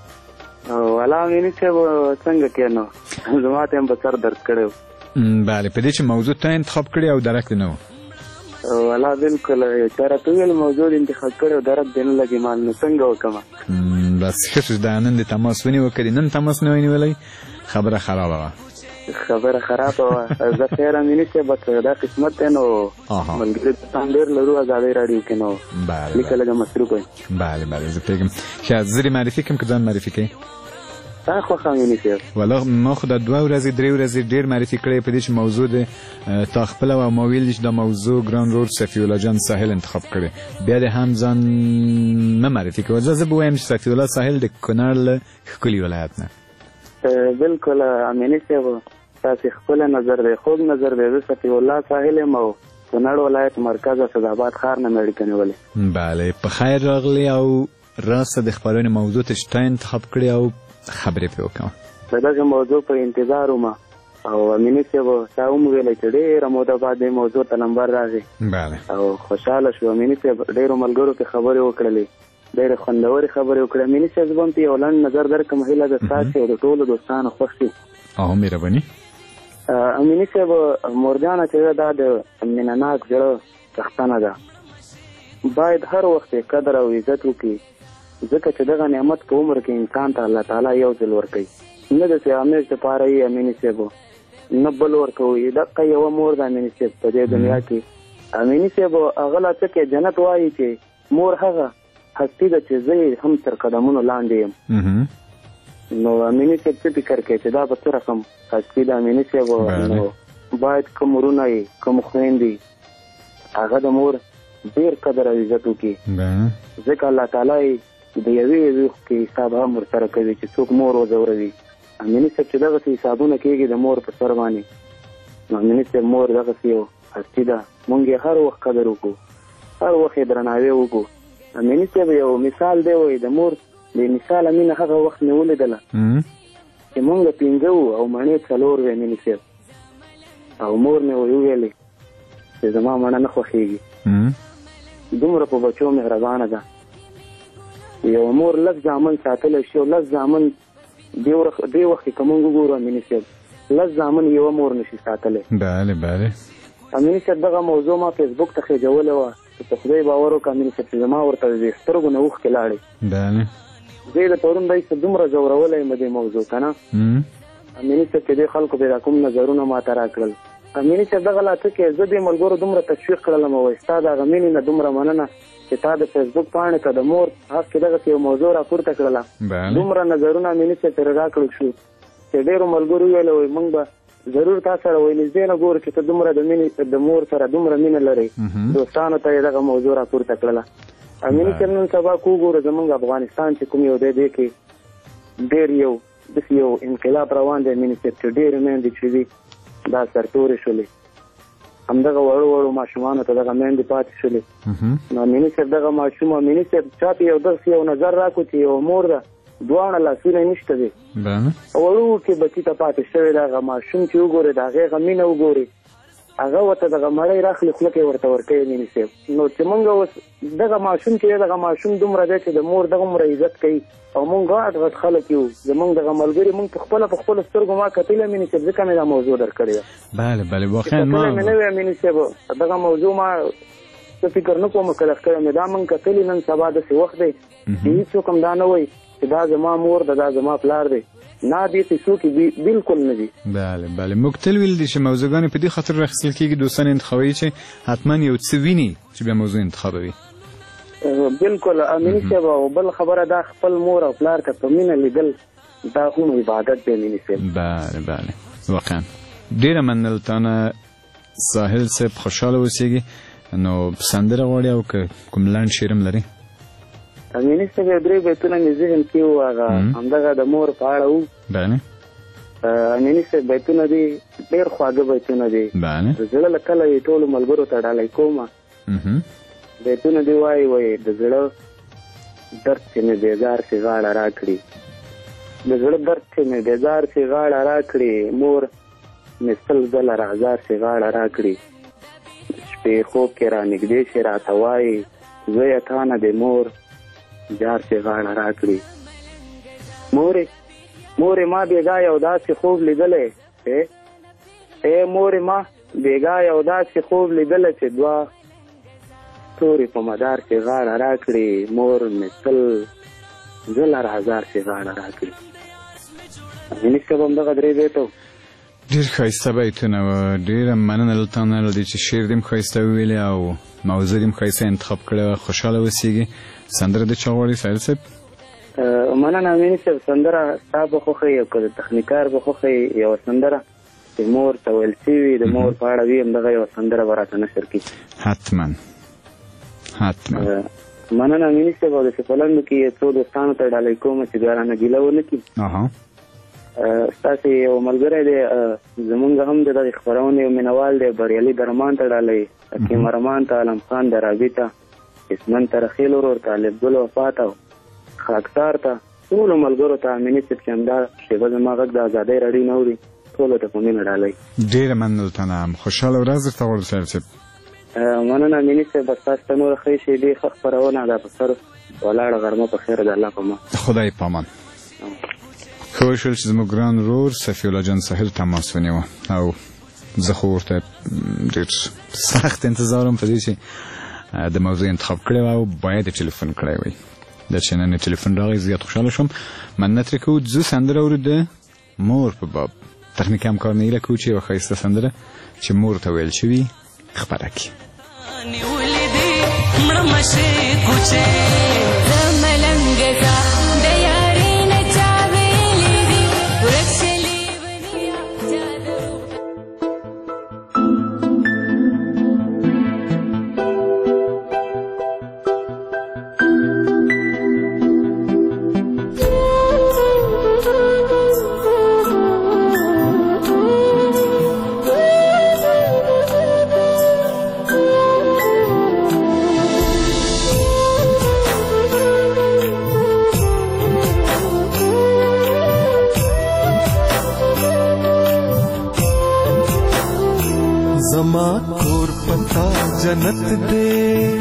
والا منی صاحب څنګه کېنو زما ته هم په سر درد کړی و. بله په دې چې موضوع ته انتخاب کړی او درک دې نه و. والا بالکل چا راته ویل موضوع انتخاب کړی او درک دې نه لګي مال نو څنګه وکړم. بس ښه شو دا نن دې تماس ونیوه که دې نن تماس نه ونیولی خبره خرابه وه. خبره خرابه وه زه خیره مني صاحب بس دا قسمت دی نو ملګري دوستان ډېر لرو ازادۍ راډیو کې نو لیکه لږه مصروف وي. بله بله زه پوهېږم ښه زه دې معرفي کړم که ځان معرفي کوې؟ تا خوښه مني صاحب والله ما خو دا 2 ورځې 3 ورځې ډېر معرفي کړی په دې چې موضوع د تا خپله وه ما ویل چې دا موضوع ګران رور صفي الله جان ساحل انتخاب کړی بیا دې هم ځان نه معرفي کوه زه به وایم چې صفي الله ساحل د کونړ له ښکلي ولایت نه. بالکل امیني صاحب تاسې خپل نظر دی خوږ نظر دی زه صفي الله ساحل یم او کونړ ولایت مرکز اسداباد ښار نه مې اړیکه نیولې. بله په خیر راغلی او راسته د خپرونې موضوع ته چې تا انتخاب کړې او خبرې پرې وکړم. د دغه موضوع په انتظار وم او امیني صاحب تا هم ویلی چې ډېره موده بعد دې موضوع ته نمبر راغی او خوشحاله شو. امیني صاحب ډېرو ملګرو کې خبرې وکړلې ډېرې خوندورې خبرې وکړې. امیني صاحب زه به هم ته یو لنډ نظر درکړم هیله ده ستاسې او د ټولو دوستانو خوښ شي. مهرباني. امیني صاحب مورجانه چې ده دا د مینهناک زړه څښتنه ده باید هر وخت یې قدر او عزت وکړي ځکه چې دغه نعمت په عمر کې انسان ته الله تعالی یو ځل ورکوي نه داسې همیش دپاره یې امیني صاحب نه بل ورکوي دقه یوه مور ده امیني صاحب په دې دنیا کې. امیني صاحب هغه لا څه کې جنت وایي چې مور هغه هستي ده چې زه یې هم تر قدمونو لاندې یم. نو امیني صاحب څه فکر کوي چې دا به څه رقم هستي ده امیني صاحب نو باید کوم ورونه یې کوم خویندې هغه د مور ډېر قدر او عزت وکړي ځکه الله تعالی د یوې کې حساب هم ورسره کوي چې څوک مور وځوروي. امیني صاحب چې دغسې حسابونه کېږي د مور په سر باندې نو امیني صاحب مور دغسې یو هستي ده مونږ یې هر وخت قدر وکړو هر وخت یې درناوی وکړو. امیني صاحب یو مثال دی وایي د مور د مثاله مینه هغه وخت مې ولیدله چې مونږ 5 وو او مڼې 4 وې امیني صاحب او مور مې ویلې چې زما مڼه نه خوښېږي دومره په بچو مهربانه ده. یو مور لږ زامن ساتلی شي او لږ زامن دې وخت کې که مونږ وګورو امیني صاحب لږ زامن یوه مور نشي ساتلی. بله بله امیني صاحب دغه موضوع ما فیسبوک ته خېجولې وه چې په خدای باور وکړه امیني صاحب چې زما ورته د سترګو نه اوښکې لاړې. بله زه یې د پرون دی څه دومره ځورولی یم دې موضوع که نه امیني صاحب چې دې خلکو بې دا کوم نظرونه ما ته راکړل. امیني صاحب دغه لا څه کې زه دې ملګرو دومره تشویق کړلم وایي ستا د هغه مینې نه دومره مننه چې تا د فیسبوک پاڼې ته د مور حق کې دغسې یو موضوع راپورته کړله دومره نظرونه امیني صاحب ترې راکړل شو چې ډېرو ملګرو ویله وایي موږ به ضرور تا سره وایي نږدې نه ګورو چې ته دومره د مور سره دومره مینه لرې دوستانو ته یې دغه موضوع راپورته کړله. امیني صاحب نن سبا که وګورو زموږ افغانستان چې کوم یو دی دې کې ډېر یو داسې یو انقلاب روان دی امیني صاحب چې ډېرې میندې چې دي دا سرتورې شولې همدغه وړو وړو ماشومانو ته دغه میندې پاتې شولې. نو امیني صاحب دغه ماشوم امیني صاحب چاته یو داسې یو نظر راکړو چې یو مور ده دواړه لاسونه یې نشته دی وړوکې بچي ته پاتې شوی د هغه ماشوم چې وګورې د هغې هغه مینه وګورې هغه ورته دغه مړی راخلي خوله کې ورته ورکوي امیني صاحب. نو چې مونږ اوس دغه ماشوم چې دی دغه ماشوم دومره دی چې د مور دغومره عزت کوي او مونږ غټ غټ خلک یو زمونږ دغه ملګري مونږ په خپلو سترګو ما کتلې امیني صاحب ځکه مې دا موضوع درکړې ده. بله بله واقعا ما مې نه وی امیني صاحب دغه موضوع ما څه فکر نه کوم کله کله مې دا مونږ کتلې نن سبا داسې وخت دی چې هېڅوک هم دا نه وایي چې دا زما مور ده دا زما پلار دی نه دې پیسو کې بالکل نه دي. بله بله موږ تل ویل دي چې موضوعګانې په دې خاطر راخیستل کېږي دوستان انتخابوي چې حتما یو څه ویني چې بیا موضوع انتخابوي. بالکل امیني صاحب او بل خبره دا خپل مور او پلار ته په مینه لیدل دا هم عبادت دی امیني صاحب. بله بله واقعا ډېره مننه تا نه ساحل صاحب، خوشحاله اوسېږي. نو سندره غواړي او که کوم لنډ شعر هم لري؟ امیني صاحب 3 بیتونه مې ذهن کې وو، هغه همدغه د مور په اړه وو. بله. امیني صاحب بیتونه دي ډېر خواږه بیتونه دي. بله. د زړه له کله یې ټولو ملګرو ته ډالۍ کومه. بیتونه دي وایي د زړه درد چې مې بیزار سي غاړه راکړي، د زړه درد چې مې بیزار سي غاړه راکړي، مور مې سل ځله رازار سي غاړه راکړي، شپې خوب کې را نږدې شي راته وایي زویه تا نه د مور جار سي غاړه راکړي. مورې ما بېګا یو داسې خوب لیدلی، مورې ما بېګا یو داسې خوب لیدلی چې دوه تورې په مدار سي غاړه راکړي، مور مې سل ځله رازار سي غاړه راکړي. امیني صاحب همدغه 3 بیته ډېر ښایسته بیتونه وه. ډېره مننه له تا نه له دې چې شعر دې هم ښایسته وویلې او موضوع دې هم ښایسته انتخاب کړې وه. خوشحاله اوسېږي. سندره د چا غواړي ساحل صاحب؟ مننه امیني صاحب. سندره ستا به خوښوي او که د تخنیکار به خوښوي، یوه سندره چې مور ته ویل شوي د مور په اړه وي، همدغه یوه سندره به راته نشر کړي. حتما. مننه امیني صاحب. او د سپلندو کې څو دوستانو ته ډالۍ کوم چې بیا رانه ګیله ونه کړي. ستاسې یو ملګری دی زمونږ هم د دغې خپرونې یو مینهوال دی، بریالي درمان ته ډالۍ، حکیم ارمان ته، علم خان درابي ته، اسمن ته، رخیل ورور ته، لبګل وفا ته، خاکسار ته، ټولو ملګرو ته امیني صاحب چې همدا شیبه زما غږ د ازادۍ راډیو نه اوري ټولو ته په مینه ډالۍ. ډېره مننه له تا نه. خوشحاله ورځ درته غواړو ساحل صاحب. مننه امیني صاحب. ستاسو ته نوره ښې شېبې ښه خپرونه ده په سر ولاړه غرمه په خیر د الله په امان. خدای په امان. ښه وشول چې زموږ ګران ورور صفي الله جان ساحل تماس ونیوه او زه خو ورته ډېر سخت انتظار وم په دې چې د موضوع انتخاب کړی وه او باید یې ټلیفون کړی وی. دا چې نن یې ټلیفون راغی زیات خوشحاله شوم. مننه ترې کوو. زه سندره اورو د مور په باب. تخنیکي همکار نه هیله کوو چې یوه ښایسته سندره چې مور ته ویل شوي خپره کړي. زما کور پتا جنت دے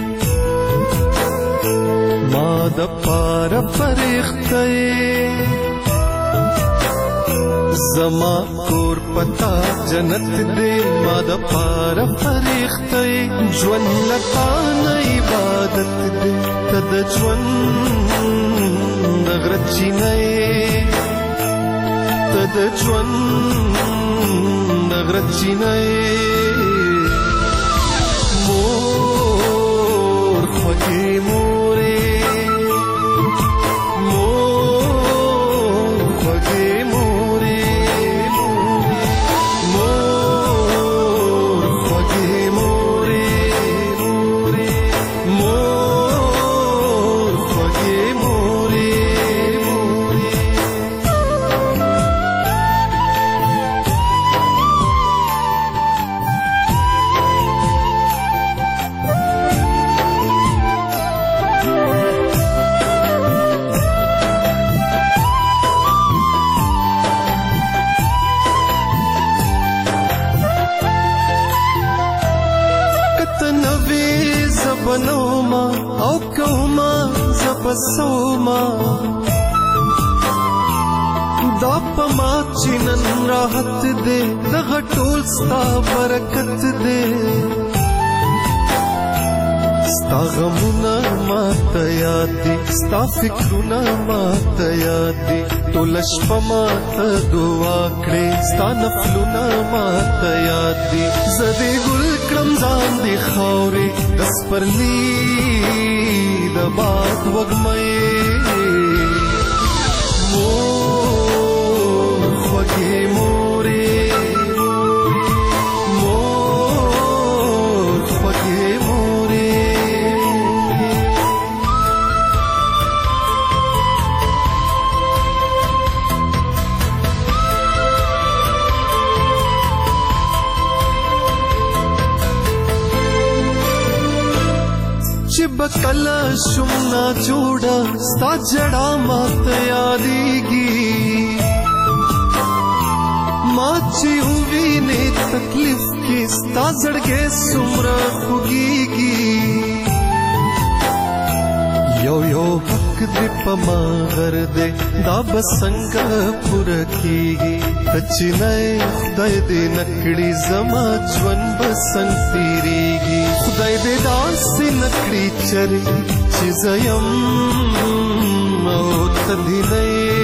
ما د پار فرښتې، زما کور پتا جنت دے ما د پار فرښتې، ژوند لتا نه عبادت دے ته د ژوند د غرچینې، ته د ژوند د غرچینې. مور خوږې مورې، مور خوږې مورې، مور خوږې مورې، مور خوږې مورې. بنوما او کوما زبسوما دا پما چنن راحت دے دغه ټول ستا برکت دے، ستا غمونه ماته یاد دي، ستا فکرونه ماته یاد دي، ټوله شپه ماته دعا کړې، ستا نفلونه ماته یاد دي. زه دې ګل کړم ځان دې خاورې د سپرلي د باد وږمې. مور خوږې مورې، بکلا شمنا جوڑا ستا جڑا مات یادیگی ما چې ووینې تکلیف کې ستا زړګی څومره خوږیږي یو یو حق دې په ما غر دی دا به څنګه پوره کېږي ته چې نه خدای دې نه کړي زما ژوند به څنګه تېرېږي خدای دې داسې نه کړي چرې چې زه یم او ته دې نه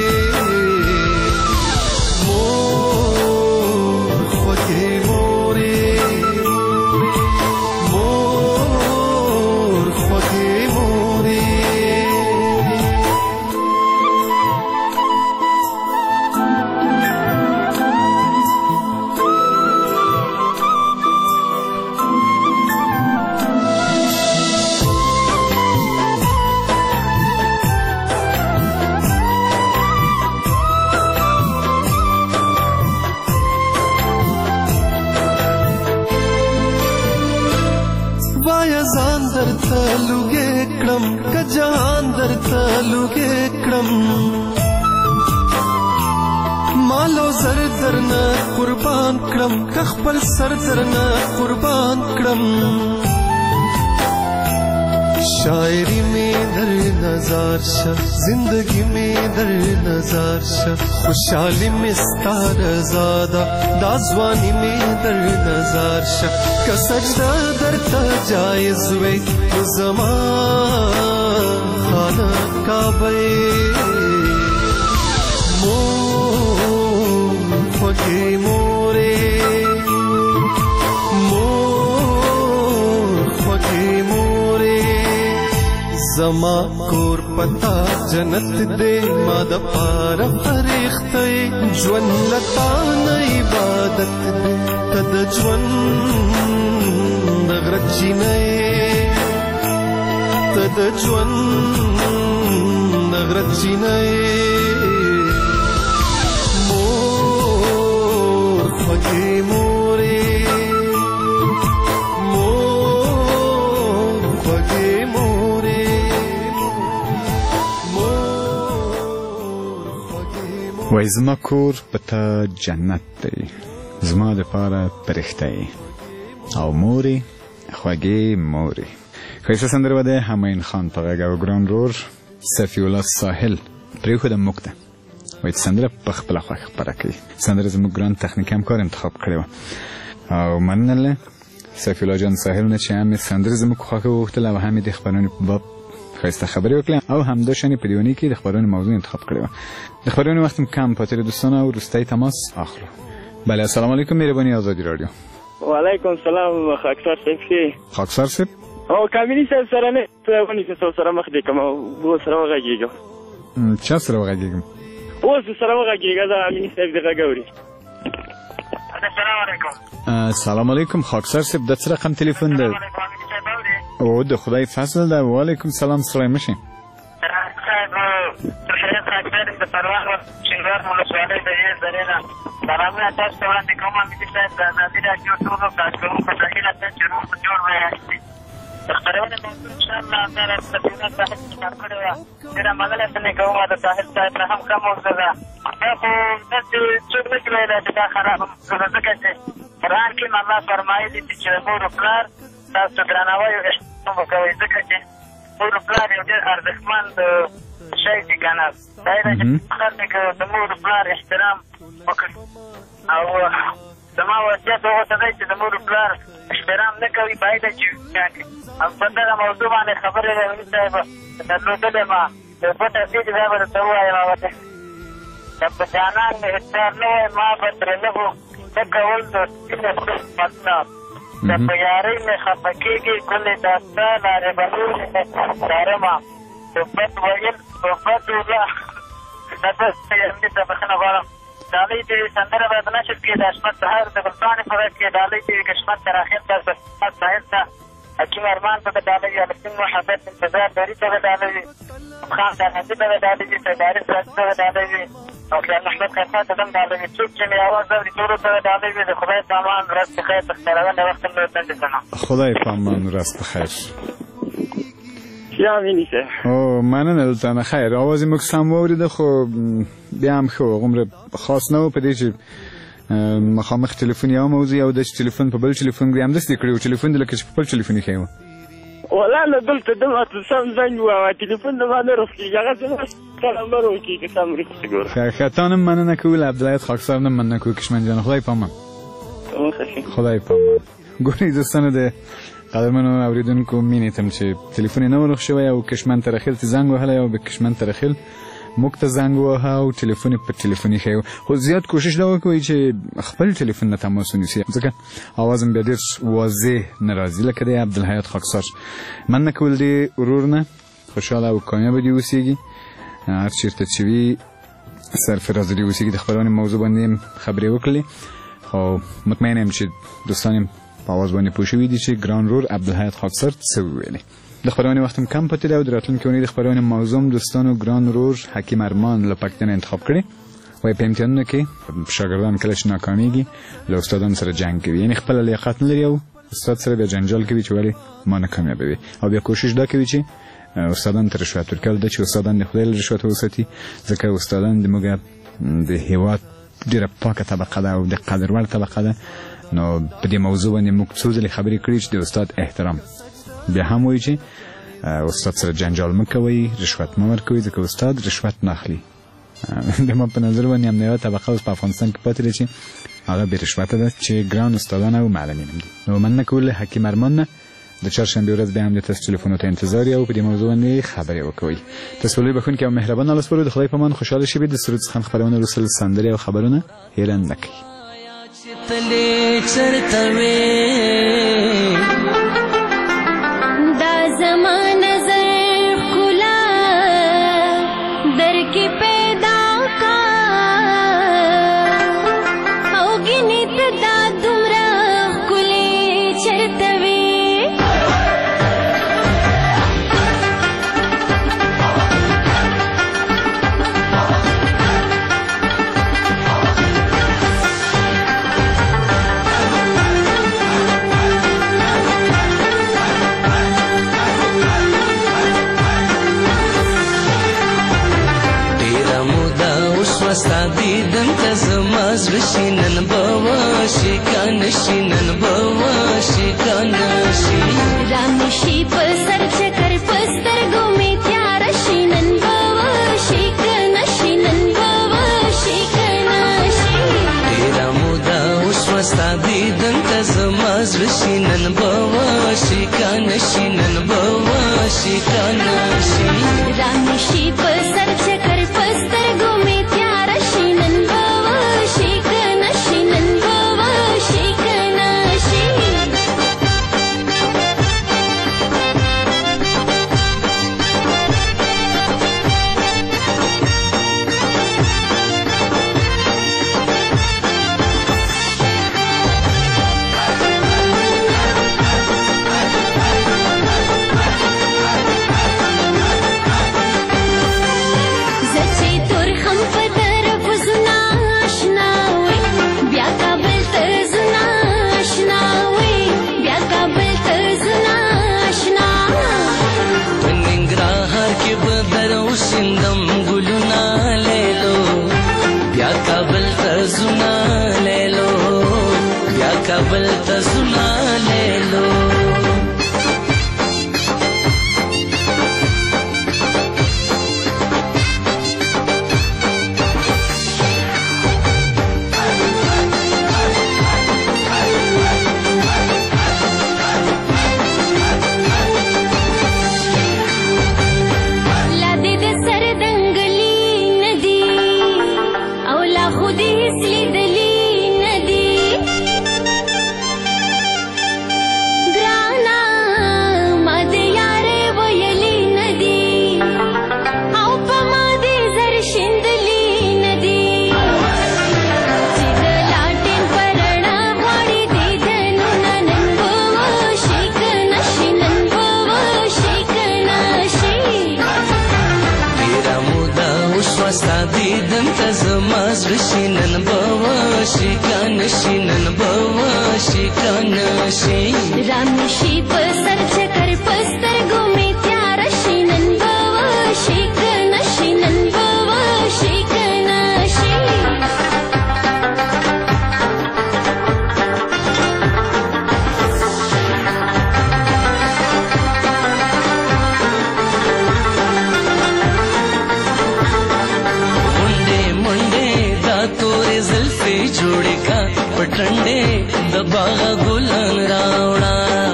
جهان درته لوګې کړم مالو زر درنه قربان کړم که خپل سر درنه قربان کړم شاعری میں در نظر شه زندگی میں در نظر شه خوشحالی میں ستار زاده دا ځواني میں در نظر شه که سجده درته جایز وی زما خانه کعبه مور خوږې مورې مور خوږې مورې زما کور پتا جنت دې ما د پاره فرښتې ژوند لتا نه عبادت دې ته د ژوند د غره چینې ته د ژوند د غره چینې مور خوږې مورې مور خوږې مورې وای زما کور په تا جنت دی زما د پاره فرښتې او مورې خوږې مورې ښایسته سندره به د همایون خان په غږ او ګران رور صفي الله ساحل پرېښوده موږ ته وایي سندره په خپله خوښه خپره کوي سندره زموږ ګران تخنیکي همکار انتخاب کړې وه او مننه صفي الله جان ساحل نه چې هم یې سندرې زموږ خوښه وغوښتله او هم یې د خپرونې په باب ښایسته خبرې وکړې او همداشان په دیواني کې د خپرونې موضوع انتخاب کړې وه د خپرونې وخت کم پاتې دوستان او وروستی تماس اخلو بله السلام علیکم مهرباني آزادي راډیو وعلیکم السلام خاکسار صاحب خاکسار صاحب او کاملي صاحب سره نه ونی څه سره مخ دې کوم او سره وغږیږم چا سره وغږیږم اوس سره وغږیږم دا امین صاحب دغه غوري السلام علیکم السلام علیکم خاکسار صاحب د څه رقم تلیفون دی او د خدای فضل ده وعلیکم السلام سلام مشي صاحب شریف راکړل د پرواز شنګار ولسوالۍ د یې درنه سلامونه تاسو ته وړاندې کوم امین صاحب د ازادي راډیو ټولو کارکونکو په ځای ته چې روح جوړ وي خبرونه موضوع ان شاء الله تعالی تاسو ته کارکړو دا مګله څنګه کومه د ساحل صاحب نه هم کوم موضوع ده خو د څه څه کېږي دا خراب ځکه چې قرآن کې الله فرمایي چې مور پلار تاسو درناوی او احترام وکوئ ځکه چې مور پلار یو ډېر ارزښتمند شی دی که نه دا یې ده چې خلک د مور پلار احترام وکړي او زما وصیت هغو ته دی چې د مور پلار احترام نه کوي باید چې او په دغه موضوع باندې خبرې امین صاحب درلودلې ما یو څه تفصیل بیا به درته ووایم که په جانان مې اختیار نه وای ما به ترې نه وو څه کول د سپینه خدمتونه که په یارۍ مې خفه کېږي ګلې داسته لارې بهیر مې څارمه صحبت ویل صحبت وله نفس امین ته بخښنه غواړم ډالۍ دې سندره باید نشر کړي د حشمت سهار د ګلپاڼې په غږ کې ډالۍ دې کشمت تر اخر ته حشمت ساحل ته حکیم ارمان ته د ډالۍ الفین محبت انتظار داري ته د ډالۍ خان دانندي ته د ډالۍ تداري سراجي ته د ډالۍ او خیال احمد خیرخوا ته هم ډالۍ څوک چې مې اواز اوري ټولو ته د ډالۍ د خدای په امان ورځ بخیر د خپرونې وخت هم ډېر څنګه خدای په امان ورځ بخیر یا امیني صاحب او مننه دلته خیر اواز موږ سم واورېده خو بیا هم ښه غومره خاص نه و په دې چې مخامخ تلیفون یو موضوع او د تلیفون په بل تلیفون کې همداسې کړی و تلیفون د لکه چې په بل تلیفون کې و والله نه دلته دلته سم زنګ و تلیفون د ما نه رسېږي هغه زما نمبر وکړي که سم رسېږي ګوره ښه تا نم مننه کوو عبدالحیات خاکسار نم مننه کوو کشمن جان خدای پامان خدای پامان ګورئ دوستانو د قدرمنو اوریدونکو مینیتم چې تلیفون یې نه ورخ شوی او کشمن ترخیل ته زنګ وهلی او به کشمن ترخیل موږ ته زنګ ووهه او تلیفون یې په تلیفون ایښی و خو زیات کوشش دا وکوئ چې خپل تلیفون نه تماس ونیسئ ځکه اواز هم بیا ډېر واضح نه راځي لکه دی عبدالحیات خاکسار مننه کول دې ورور نه خوشحاله او کامیابه دې اوسېږي هر چېرته چې وي سرفراز دې اوسېږي د خپرونې موضوع باندې هم خبرې وکړلې خو مطمئن یم چې دوستان هم په اواز باندې پوه شوي دي چې ګران رور عبدالحیات خاکسار څه وویلې د خپرونې وخت هم کم پاتې دی او د راتلونکې اونۍ د خپرونې موضوع هم دوستانو ګران رور حکیم ارمان له پاکستان انتخاب کړې وایي په امتحانونو کې شاګردان کله چې ناکامیږي له استادانو سره جنګ کوي یعنې خپله لیاقت نه لري او استاد سره بیا جنجال کوي چې ولې ما نه کامیابوي او بیا کوشش دا کوي چې استادانو ته رشوت ورکول ده چې استادان د خدای له رشوت وساتي ځکه استادان زموږ د هېواد ډېره پاکه طبقه ده او د قدر وړ طبقه ده نو په دې موضوع باندې موږ څو ځلې خبرې کړي چې د استاد احترام بیا هم وایي چې استاد سره جنجال مه کوئ رشوت مه ورکوئ ځکه استاد رشوت نه اخلي د ما په نظر باندې همدا یوه طبقه اوس په افغانستان کې پاتې ده چې هغه بې رشوته ده چې ګران استادان او معلمین هم دي نو مننه کول حکیم ارمان نه د چهارشنبې ورځ بیا هم د تاسو تلیفونو ته انتظار یو په دې موضوع باندې خبرې وکوئ تاسو لوی بخښونکي او مهربان الله سپارو د خدای په امان خوشحاله شئ د سرود څخه خپرونه وروسته سندرې او خبرونه هېره نه کړئ تلې چرته وې دا زمانه زر ښکلا در کې پیدا کا او ګینې ته دا دومره ښکلې چرته وې ستا دیدن ته زما زړه شي نن به وشي که نه شي نن به وشي که نه شي رامې شي په سر چکر په سترګو مې تیاره شي نن به وشي که نه شي نن به وشي که نه شي ډېره موده وشوه ستا دیدن ته زما زړه شي نن به وشي که نه شي نن به وشي که نه شي رامې شي په سر چکر په سترګو مې کابل ته زما لیلو دیدن ته زما زړه شي نن به وشي که نه شي نن به وشي که نه شي رامې شي په سر چکر په سترګو مې تیاره شي د باغ ګلان راوړه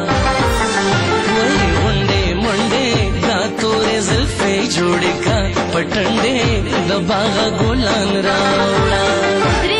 وای غونډې منډې دا تورې زلفې جوړې کا پټنډې د باغ ګلان راوړه